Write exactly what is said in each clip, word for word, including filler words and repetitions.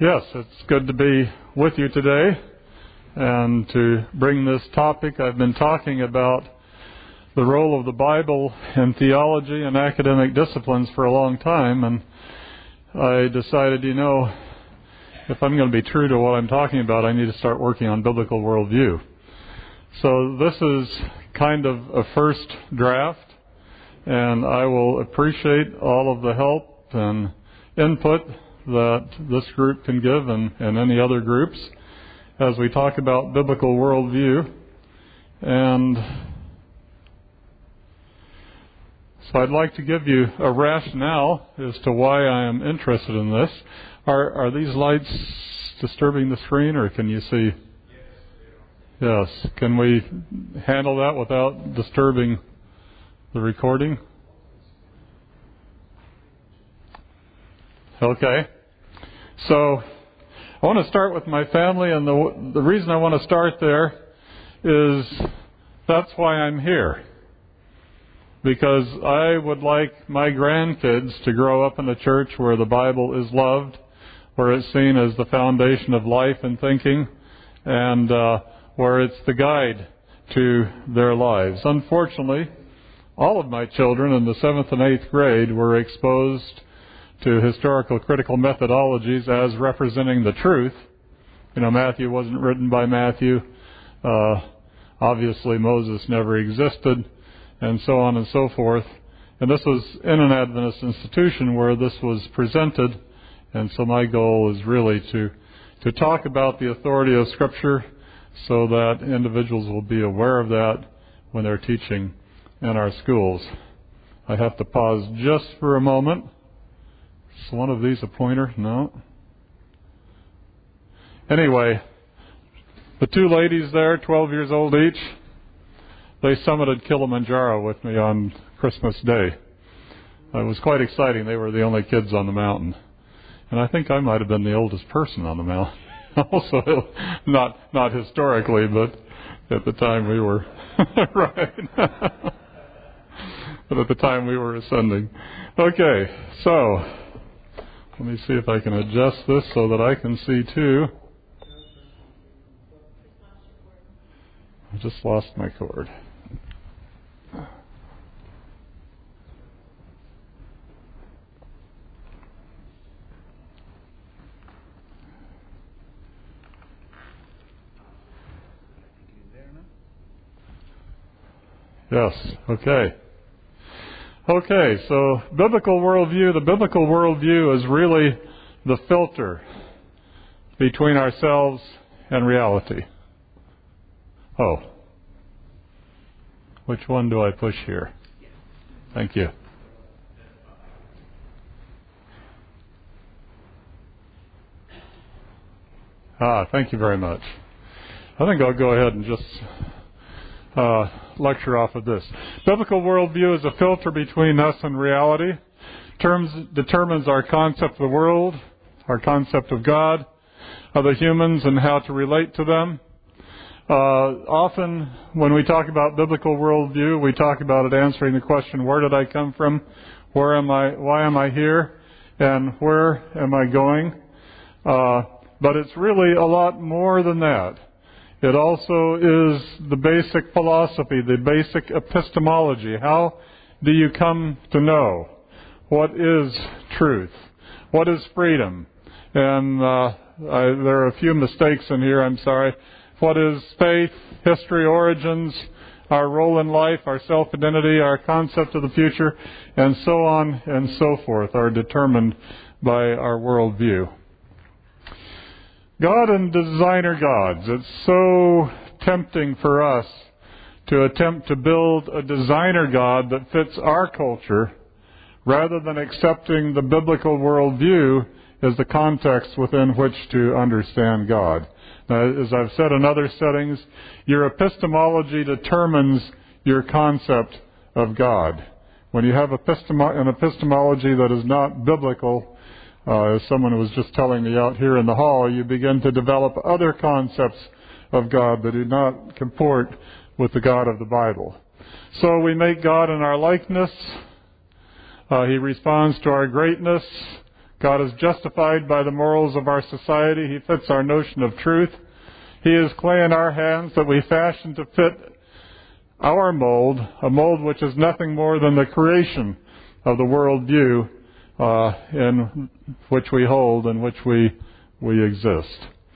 Yes, it's good to be with you today and to bring this topic. I've been talking about the role of the Bible in theology and academic disciplines for a long time, and I decided, you know, if I'm going to be true to what I'm talking about, I need to start working on biblical worldview. So this is kind of a first draft, and I will appreciate all of the help and input that this group can give and, and any other groups as we talk about biblical worldview. And so I'd like to give you a rationale as to why I am interested in this. Are, are these lights disturbing the screen, or can you see? Yes. Can we handle that without disturbing the recording? Okay. So I want to start with my family, and the the reason I want to start there is that's why I'm here. Because I would like my grandkids to grow up in a church where the Bible is loved, where it's seen as the foundation of life and thinking, and uh, where it's the guide to their lives. Unfortunately, all of my children in the seventh and eighth grade were exposed to historical critical methodologies as representing the truth. You know, Matthew wasn't written by Matthew. Uh, obviously, Moses never existed, and so on and so forth. And this was in an Adventist institution where this was presented, and so my goal is really to, to talk about the authority of Scripture so that individuals will be aware of that when they're teaching in our schools. I have to pause just for a moment. Is one of these a pointer? No. Anyway, the two ladies there, twelve years old each, they summited Kilimanjaro with me on Christmas Day. It was quite exciting. They were the only kids on the mountain. And I think I might have been the oldest person on the mountain. Also, not not historically, but at the time we were, right. But at the time we were ascending. Okay, so let me see if I can adjust this so that I can see too. I just lost my cord. Yes, okay. Okay, so biblical worldview, the biblical worldview is really the filter between ourselves and reality. Oh. Which one do I push here? Thank you. Ah, thank you very much. I think I'll go ahead and just uh, lecture off of this. Biblical worldview is a filter between us and reality. Terms determines our concept of the world, our concept of God, of the humans, and how to relate to them. Uh, often, when we talk about biblical worldview, we talk about it answering the question, where did I come from? Where am I? Why am I here? And where am I going? Uh, but it's really a lot more than that. It also is the basic philosophy, the basic epistemology. How do you come to know? What is truth? What is freedom? And uh, I, there are a few mistakes in here, I'm sorry. What is faith, history, origins, our role in life, our self-identity, our concept of the future, and so on and so forth are determined by our worldview. God and designer gods. It's so tempting for us to attempt to build a designer God that fits our culture rather than accepting the biblical worldview as the context within which to understand God. Now, as I've said in other settings, your epistemology determines your concept of God. When you have epistemo- an epistemology that is not biblical, Uh, as someone was just telling me out here in the hall, you begin to develop other concepts of God that do not comport with the God of the Bible. So we make God in our likeness. Uh, he responds to our greatness, God is justified by the morals of our society. He fits our notion of truth. He is clay in our hands that we fashion to fit our mold, a mold which is nothing more than the creation of the worldview uh, in which we hold, in which we we exist.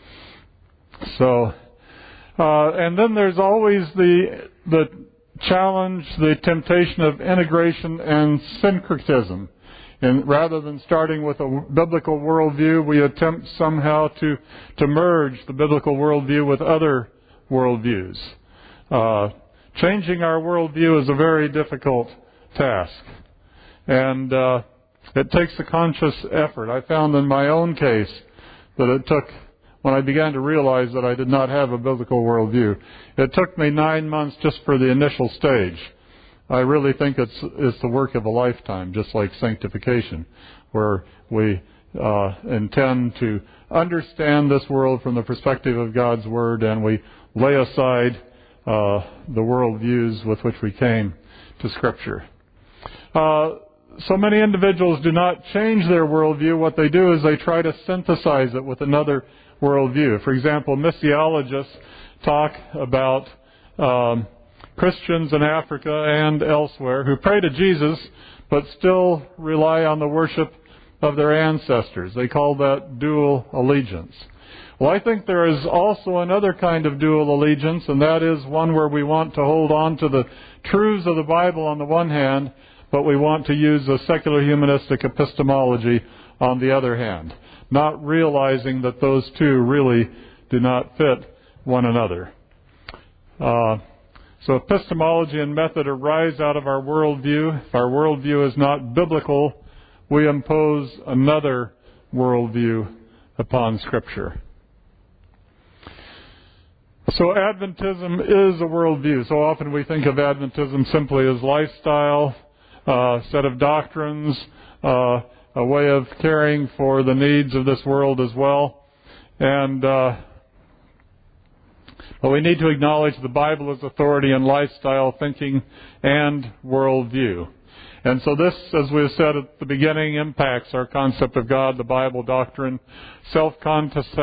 So, uh, and then there's always the the challenge, the temptation of integration and syncretism. And rather than starting with a biblical worldview, we attempt somehow to, to merge the biblical worldview with other worldviews. Uh, changing our worldview is a very difficult task. And uh, it takes a conscious effort. I found in my own case that it took, when I began to realize that I did not have a biblical worldview, it took me nine months just for the initial stage. I really think it's it's the work of a lifetime, just like sanctification, where we uh, intend to understand this world from the perspective of God's Word, and we lay aside uh, the worldviews with which we came to Scripture. Uh, so many individuals do not change their worldview. What they do is they try to synthesize it with another worldview. For example, missiologists talk about Um, Christians in Africa and elsewhere who pray to Jesus but still rely on the worship of their ancestors. They call that dual allegiance. Well, I think there is also another kind of dual allegiance, and that is one where we want to hold on to the truths of the Bible on the one hand, but we want to use a secular humanistic epistemology on the other hand, not realizing that those two really do not fit one another. Uh, So epistemology and method arise out of our worldview. If our worldview is not biblical, we impose another worldview upon Scripture. So Adventism is a worldview. So often we think of Adventism simply as lifestyle, a set of doctrines, uh, a way of caring for the needs of this world as well. And uh, But we need to acknowledge the Bible as authority in lifestyle, thinking, and worldview. And so this, as we said at the beginning, impacts our concept of God, the Bible doctrine, self-concept,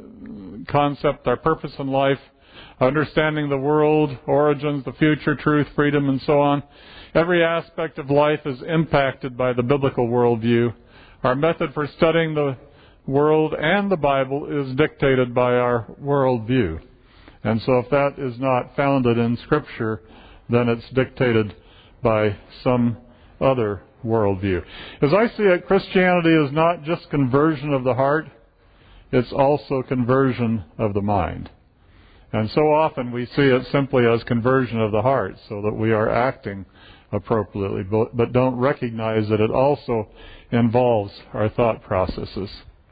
our purpose in life, understanding the world, origins, the future, truth, freedom, and so on. Every aspect of life is impacted by the biblical worldview. Our method for studying the world and the Bible is dictated by our worldview. And so if that is not founded in Scripture, then it's dictated by some other worldview. As I see it, Christianity is not just conversion of the heart, it's also conversion of the mind. And so often we see it simply as conversion of the heart, so that we are acting appropriately, but, but don't recognize that it also involves our thought processes.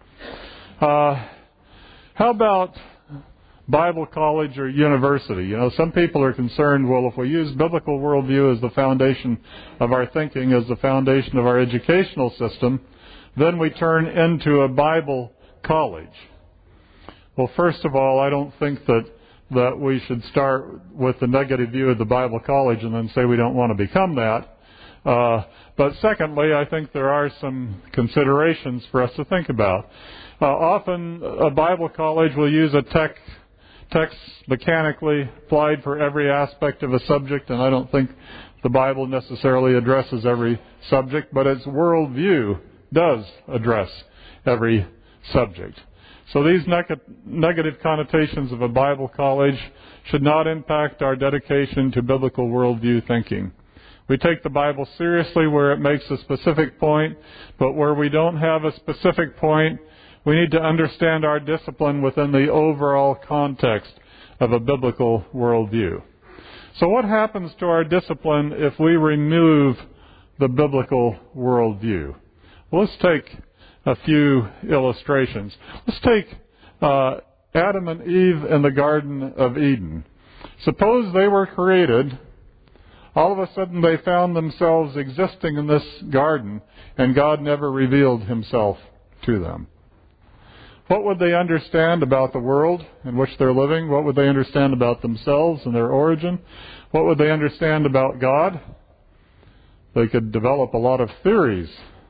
Uh, how about Bible college or university? You know, some people are concerned, well, if we use biblical worldview as the foundation of our thinking, as the foundation of our educational system, then we turn into a Bible college. Well, first of all, I don't think that, that we should start with the negative view of the Bible college and then say we don't want to become that. Uh, but secondly, I think there are some considerations for us to think about. Uh, often a Bible college will use a tech text mechanically applied for every aspect of a subject, and I don't think the Bible necessarily addresses every subject, but its worldview does address every subject. So these neg- negative connotations of a Bible college should not impact our dedication to biblical worldview thinking. We take the Bible seriously where it makes a specific point, but where we don't have a specific point, we need to understand our discipline within the overall context of a biblical worldview. So what happens to our discipline if we remove the biblical worldview? Well, let's take a few illustrations. Let's take uh, Adam and Eve in the Garden of Eden. Suppose they were created. All of a sudden they found themselves existing in this garden, and God never revealed Himself to them. What would they understand about the world in which they're living? What would they understand about themselves and their origin? What would they understand about God? They could develop a lot of theories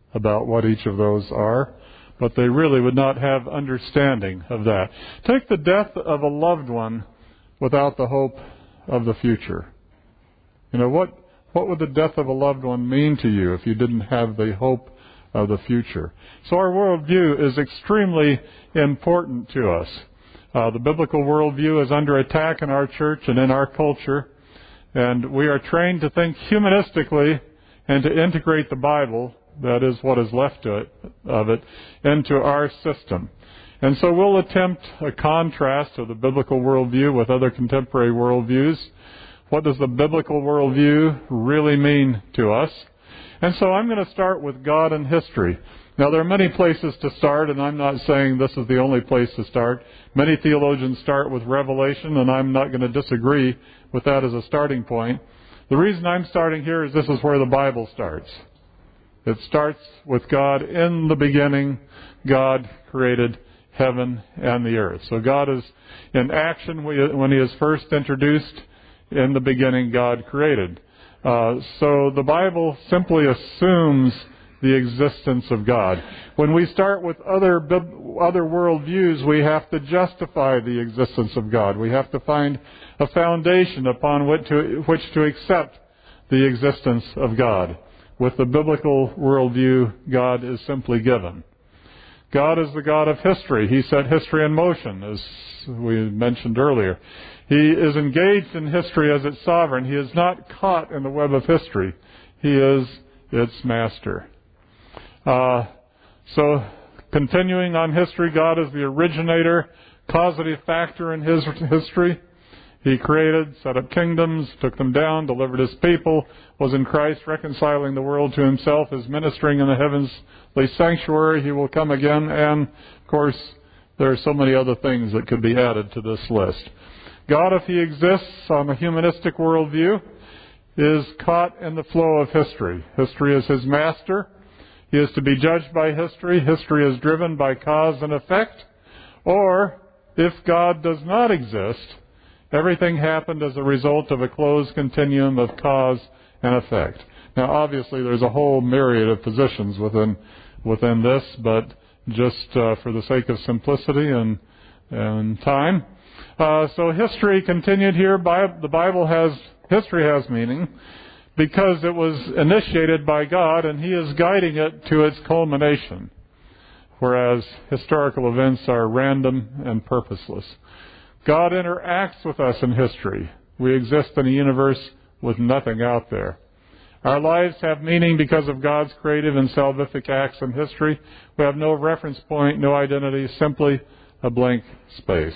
about what each of those are, but they really would not have understanding of that. Take the death of a loved one without the hope of the future. You know, what, what would the death of a loved one mean to you if you didn't have the hope of the future? So our worldview is extremely important to us. Uh, the biblical worldview is under attack in our church and in our culture, and we are trained to think humanistically and to integrate the Bible, that is what is left to it, of it, into our system. And so we'll attempt a contrast of the biblical worldview with other contemporary worldviews. What does the biblical worldview really mean to us? And so I'm going to start with God and history. Now, there are many places to start, and I'm not saying this is the only place to start. Many theologians start with Revelation, and I'm not going to disagree with that as a starting point. The reason I'm starting here is this is where the Bible starts. It starts with God. In the beginning, God created heaven and the earth. So God is in action when He is first introduced. In the beginning, God created. Uh, so the Bible simply assumes the existence of God. When we start with other other worldviews, we have to justify the existence of God. We have to find a foundation upon which to, which to accept the existence of God. With the biblical worldview, God is simply given. God is the God of history. He set history in motion, as we mentioned earlier. He is engaged in history as its sovereign. He is not caught in the web of history. He is its master. Uh, so, continuing on history, God is the originator, causative factor in His history. He created, set up kingdoms, took them down, delivered His people, was in Christ reconciling the world to Himself, is ministering in the heavenly sanctuary. He will come again, and, of course, there are so many other things that could be added to this list. God, if He exists on the humanistic worldview, is caught in the flow of history. History is His master. He is to be judged by history. History is driven by cause and effect. Or, if God does not exist, everything happened as a result of a closed continuum of cause and effect. Now, obviously, there's a whole myriad of positions within within this, but just uh, for the sake of simplicity and, and time. Uh, so history continued here. By, the Bible has, history has meaning because it was initiated by God and He is guiding it to its culmination, whereas historical events are random and purposeless. God interacts with us in history. We exist in a universe with nothing out there. Our lives have meaning because of God's creative and salvific acts in history. We have no reference point, no identity, simply a blank space.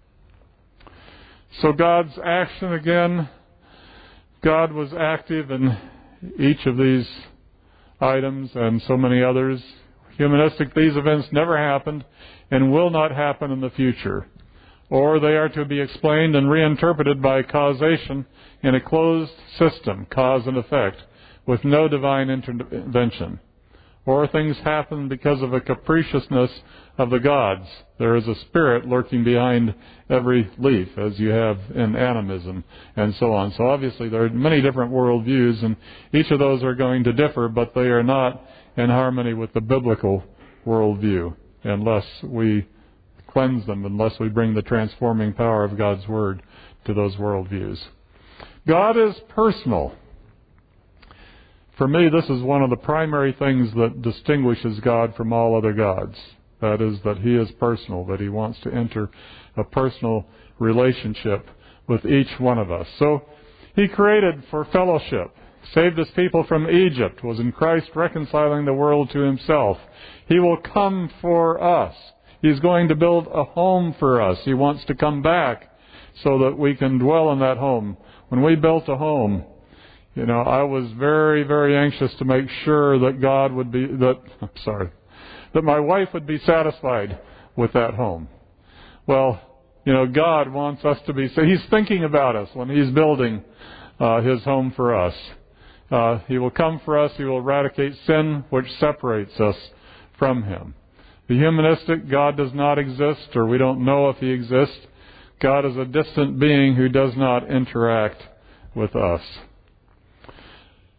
So God's action again, God was active in each of these items and so many others. Humanistic, these events never happened and will not happen in the future. Or they are to be explained and reinterpreted by causation in a closed system, cause and effect, with no divine intervention. Or things happen because of a capriciousness of the gods. There is a spirit lurking behind every leaf, as you have in animism, and so on. So obviously there are many different worldviews, and each of those are going to differ, but they are not in harmony with the biblical worldview, unless we cleanse them, unless we bring the transforming power of God's Word to those worldviews. God is personal. For me, this is one of the primary things that distinguishes God from all other gods. That is, that He is personal, that He wants to enter a personal relationship with each one of us. So, He created for fellowship, saved His people from Egypt, was in Christ reconciling the world to Himself. He will come for us. He's going to build a home for us. He wants to come back so that we can dwell in that home. When we built a home, you know, I was very, very anxious to make sure that God would be, that, I'm sorry, that my wife would be satisfied with that home. Well, you know, God wants us to be, so He's thinking about us when He's building uh, His home for us. Uh, he will come for us. He will eradicate sin, which separates us from Him. The humanistic, God does not exist, or we don't know if He exists. God is a distant being who does not interact with us.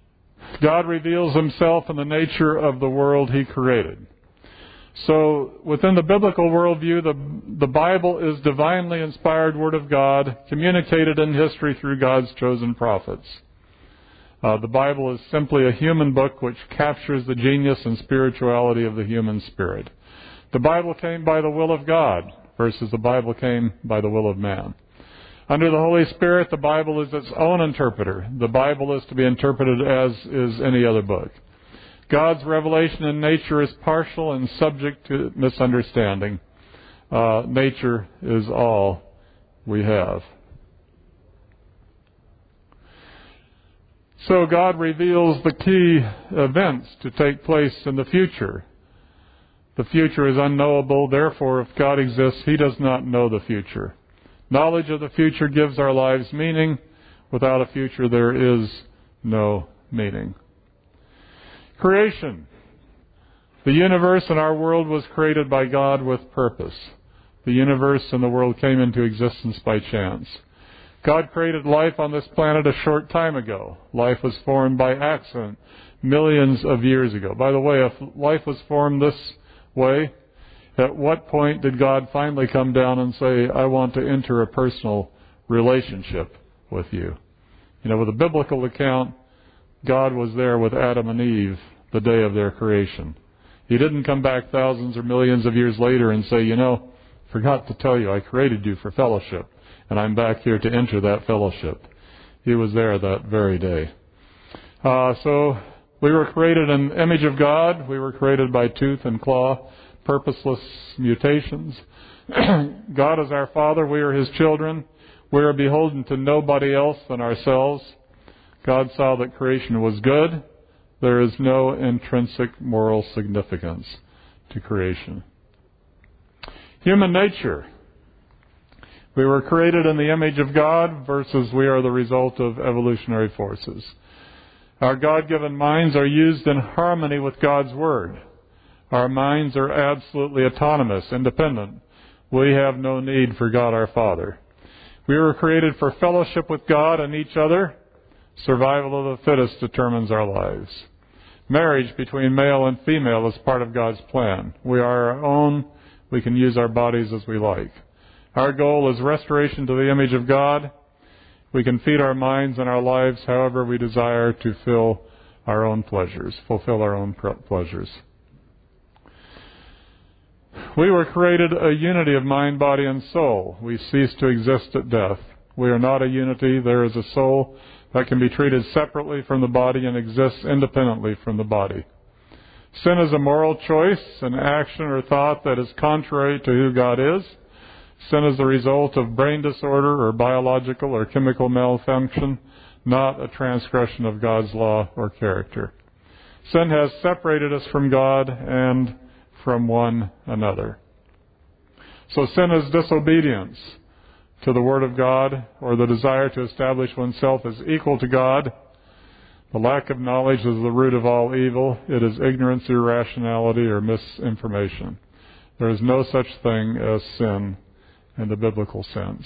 God reveals himself in the nature of the world he created. So within the biblical worldview, the, the Bible is divinely inspired Word of God, communicated in history through God's chosen prophets. Uh, the Bible is simply a human book which captures the genius and spirituality of the human spirit. The Bible came by the will of God versus the Bible came by the will of man. Under the Holy Spirit, the Bible is its own interpreter. The Bible is to be interpreted as is any other book. God's revelation in nature is partial and subject to misunderstanding. Uh, nature is all we have. So God reveals the key events to take place in the future. The future is unknowable, therefore if God exists, he does not know the future. Knowledge of the future gives our lives meaning. Without a future, there is no meaning. Creation. The universe and our world was created by God with purpose. The universe and the world came into existence by chance. God created life on this planet a short time ago. Life was formed by accident millions of years ago. By the way, if life was formed this way, at what point did God finally come down and say, I want to enter a personal relationship with you? You know, with a biblical account, God was there with Adam and Eve the day of their creation. He didn't come back thousands or millions of years later and say, you know, forgot to tell you, I created you for fellowship, and I'm back here to enter that fellowship. He was there that very day. Uh, so we were created in the image of God. We were created by tooth and claw, purposeless mutations. God is our Father. We are his children. We are beholden to nobody else than ourselves. God saw that creation was good. There is no intrinsic moral significance to creation. Human nature. We were created in the image of God versus we are the result of evolutionary forces. Our God-given minds are used in harmony with God's Word. Our minds are absolutely autonomous, independent. We have no need for God our Father. We were created for fellowship with God and each other. Survival of the fittest determines our lives. Marriage between male and female is part of God's plan. We are our own. We can use our bodies as we like. Our goal is restoration to the image of God. We can feed our minds and our lives however we desire to fill our own pleasures, fulfill our own pleasures. We were created a unity of mind, body, and soul. We cease to exist at death. We are not a unity. There is a soul that can be treated separately from the body and exists independently from the body. Sin is a moral choice, an action or thought that is contrary to who God is. Sin is the result of brain disorder or biological or chemical malfunction, not a transgression of God's law or character. Sin has separated us from God and from one another. So sin is disobedience to the Word of God, or the desire to establish oneself as equal to God. The lack of knowledge is the root of all evil. It is ignorance, irrationality, or misinformation. There is no such thing as sin in the biblical sense.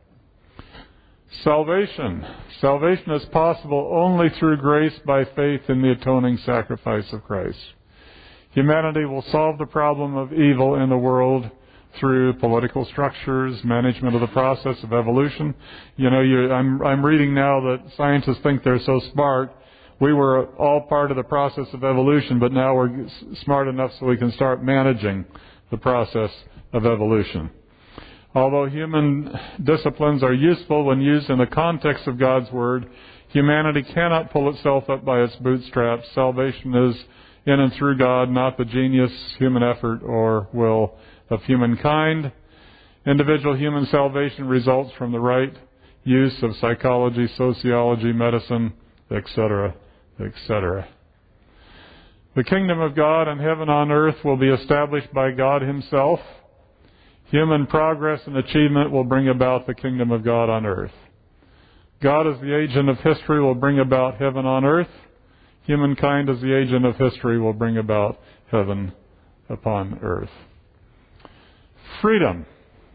Salvation. Salvation is possible only through grace by faith in the atoning sacrifice of Christ. Humanity will solve the problem of evil in the world through political structures, management of the process of evolution. You know, you, I'm, I'm reading now that scientists think they're so smart. We were all part of the process of evolution, but now we're smart enough so we can start managing the process of evolution. Although human disciplines are useful when used in the context of God's Word, humanity cannot pull itself up by its bootstraps. Salvation is in and through God, not the genius, human effort, or will of humankind. Individual human salvation results from the right use of psychology, sociology, medicine, et cetera, et cetera. The kingdom of God and heaven on earth will be established by God himself. Human progress and achievement will bring about the kingdom of God on earth. God as the agent of history will bring about heaven on earth. Humankind as the agent of history will bring about heaven upon earth. Freedom.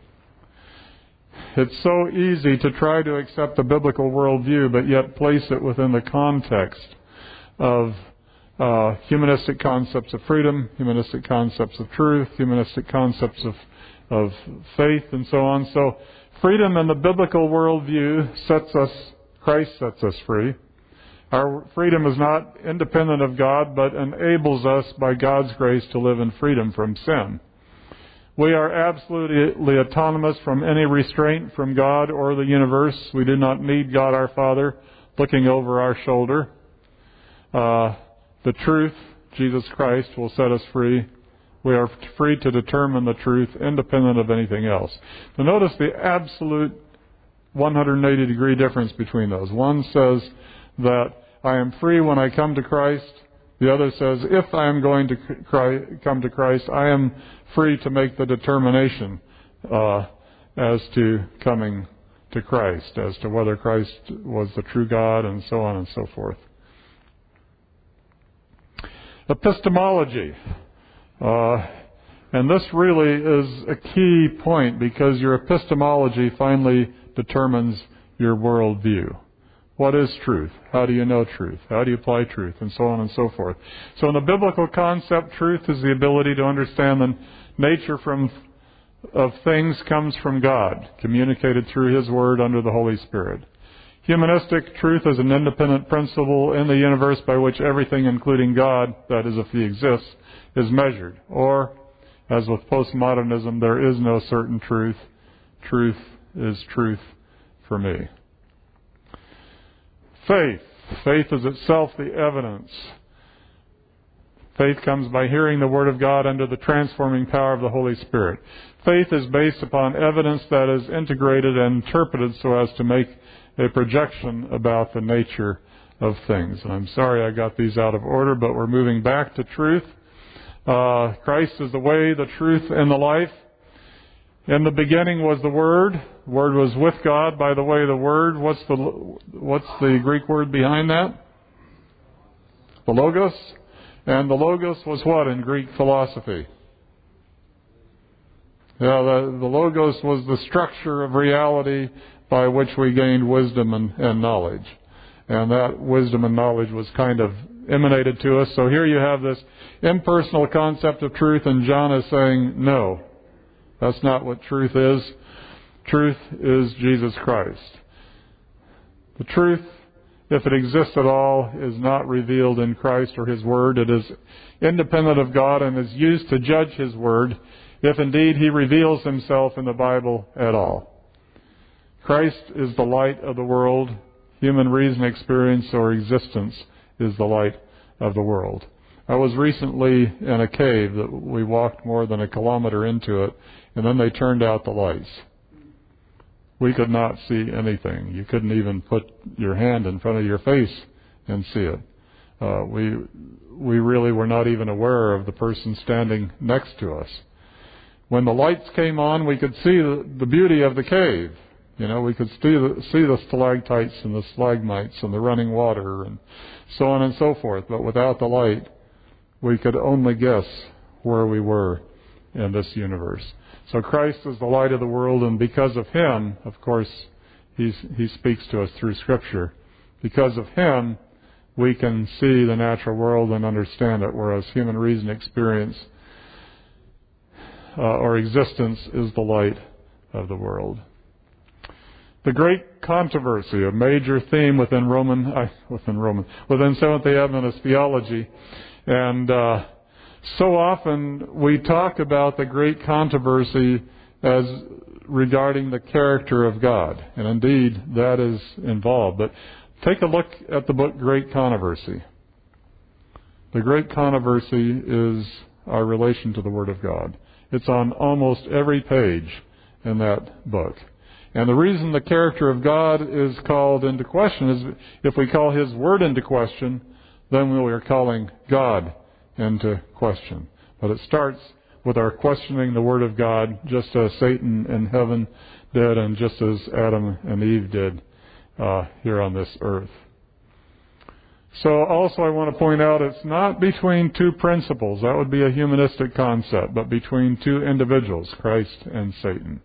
It's so easy to try to accept the biblical worldview, but yet place it within the context of uh, humanistic concepts of freedom, humanistic concepts of truth, humanistic concepts of, of faith, and so on. So freedom in the biblical worldview sets us, Christ sets us free. Our freedom is not independent of God, but enables us by God's grace to live in freedom from sin. We are absolutely autonomous from any restraint from God or the universe. We do not need God our Father looking over our shoulder. Uh, the truth, Jesus Christ, will set us free. We are free to determine the truth independent of anything else. So notice the absolute one hundred eighty degree difference between those. One says that I am free when I come to Christ. The other says if I am going to come to Christ, I am free to make the determination uh, as to coming to Christ, as to whether Christ was the true God, and so on and so forth. Epistemology. Uh, and this really is a key point, because your epistemology finally determines your worldview. What is truth? How do you know truth? How do you apply truth? And so on and so forth. So in the biblical concept, truth is the ability to understand the nature from, of things comes from God, communicated through His Word under the Holy Spirit. Humanistic truth is an independent principle in the universe by which everything, including God, that is, if He exists, is measured. Or, as with postmodernism, there is no certain truth. Truth is truth for me. Faith. Faith is itself the evidence. Faith comes by hearing the Word of God under the transforming power of the Holy Spirit. Faith is based upon evidence that is integrated and interpreted so as to make a projection about the nature of things. And I'm sorry I got these out of order, but we're moving back to truth. Uh, Christ is the way, the truth, and the life. In the beginning was the Word. The Word was with God. By the way, the Word, what's the what's the Greek word behind that? The Logos. And the Logos was what in Greek philosophy? Yeah, the, the Logos was the structure of reality by which we gained wisdom and, and knowledge. And that wisdom and knowledge was kind of emanated to us. So here you have this impersonal concept of truth, and John is saying, no, that's not what truth is. Truth is Jesus Christ. The truth, if it exists at all, is not revealed in Christ or His Word. It is independent of God and is used to judge His Word, if indeed He reveals Himself in the Bible at all. Christ is the light of the world. Human reason, experience, or existence is the light of the world. I was recently in a cave that we walked more than a kilometer into it, and then they turned out the lights. We could not see anything. You couldn't even put your hand in front of your face and see it. Uh, we we really were not even aware of the person standing next to us. When the lights came on, we could see the, the beauty of the cave. You know, we could see the, see the stalactites and the stalagmites and the running water and so on and so forth. But without the light, we could only guess where we were in this universe. So Christ is the light of the world, and because of Him, of course, He's, He speaks to us through Scripture. Because of Him, we can see the natural world and understand it, whereas human reason, experience, uh, or existence is the light of the world. The great controversy, a major theme within Roman, uh, within Roman, within Seventh-day Adventist theology, and uh, so often we talk about the great controversy as regarding the character of God, and indeed that is involved. But take a look at the book Great Controversy. The great controversy is our relation to the Word of God. It's on almost every page in that book. And the reason the character of God is called into question is if we call His Word into question, then we are calling God into question. But it starts with our questioning the Word of God, just as Satan in heaven did and just as Adam and Eve did uh, here on this earth. So also I want to point out it's not between two principles. That would be a humanistic concept, but between two individuals, Christ and Satan.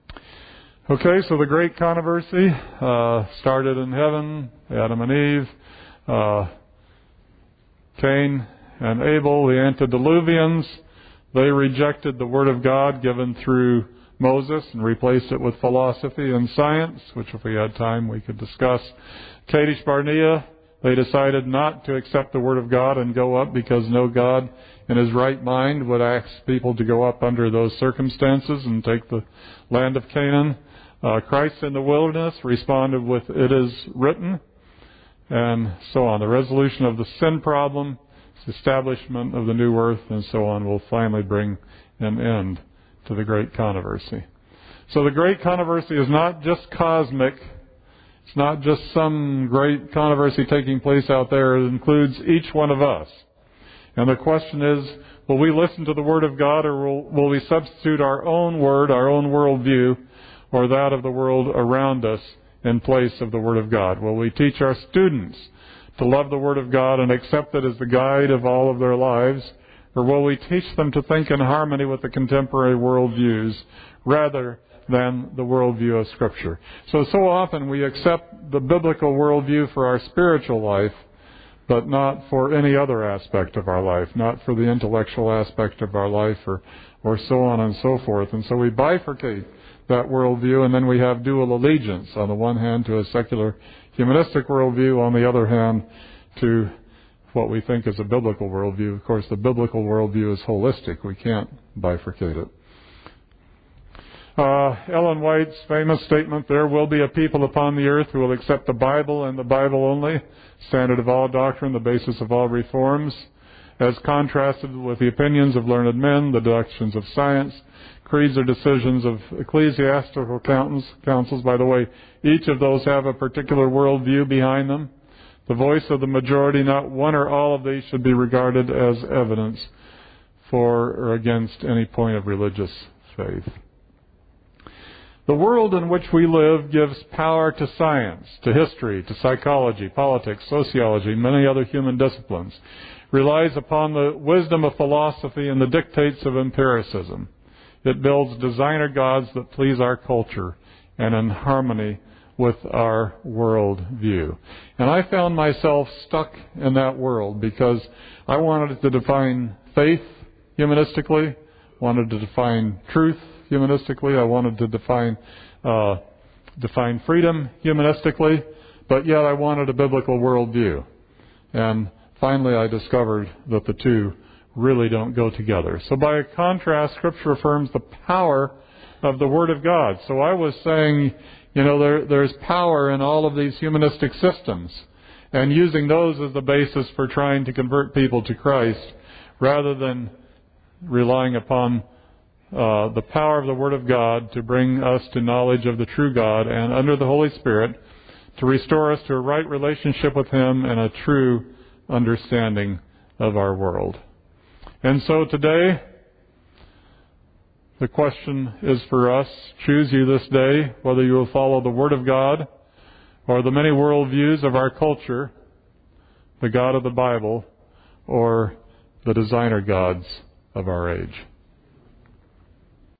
Okay, so the great controversy uh, started in heaven, Adam and Eve. uh, Cain and Abel, the antediluvians, they rejected the Word of God given through Moses and replaced it with philosophy and science, which if we had time we could discuss. Kadesh Barnea, they decided not to accept the Word of God and go up because no God in his right mind would ask people to go up under those circumstances and take the land of Canaan. Uh, Christ in the wilderness responded with, "It is written," and so on. The resolution of the sin problem, the establishment of the new earth, and so on, will finally bring an end to the great controversy. So the great controversy is not just cosmic. It's not just some great controversy taking place out there. It includes each one of us. And the question is, will we listen to the Word of God, or will, will we substitute our own word, our own worldview, or that of the world around us in place of the Word of God? Will we teach our students to love the Word of God and accept it as the guide of all of their lives? Or will we teach them to think in harmony with the contemporary worldviews rather than the worldview of Scripture? So, so often we accept the biblical worldview for our spiritual life, but not for any other aspect of our life, not for the intellectual aspect of our life, or, or so on and so forth. And so we bifurcate that worldview, and then we have dual allegiance. On the one hand, to a secular humanistic worldview, on the other hand, to what we think is a biblical worldview. Of course, the biblical worldview is holistic. We can't bifurcate it. Uh, Ellen White's famous statement, "There will be a people upon the earth who will accept the Bible and the Bible only, standard of all doctrine, the basis of all reforms, as contrasted with the opinions of learned men, the deductions of science, creeds or decisions of ecclesiastical councils." By the way, each of those have a particular worldview behind them. "The voice of the majority, not one or all of these, should be regarded as evidence for or against any point of religious faith." The world in which we live gives power to science, to history, to psychology, politics, sociology, many other human disciplines. Relies upon the wisdom of philosophy and the dictates of empiricism. It builds designer gods that please our culture and in harmony with our world view. And I found myself stuck in that world because I wanted to define faith humanistically, wanted to define truth humanistically, I wanted to define uh, define freedom humanistically, but yet I wanted a biblical worldview. And finally I discovered that the two really don't go together. So by contrast, Scripture affirms the power of the Word of God. So I was saying, you know, there, there's power in all of these humanistic systems, and using those as the basis for trying to convert people to Christ, rather than relying upon uh, the power of the Word of God to bring us to knowledge of the true God, and under the Holy Spirit to restore us to a right relationship with Him and a true understanding of our world. And so today, the question is for us, choose you this day whether you will follow the Word of God or the many worldviews of our culture, the God of the Bible, or the designer gods of our age.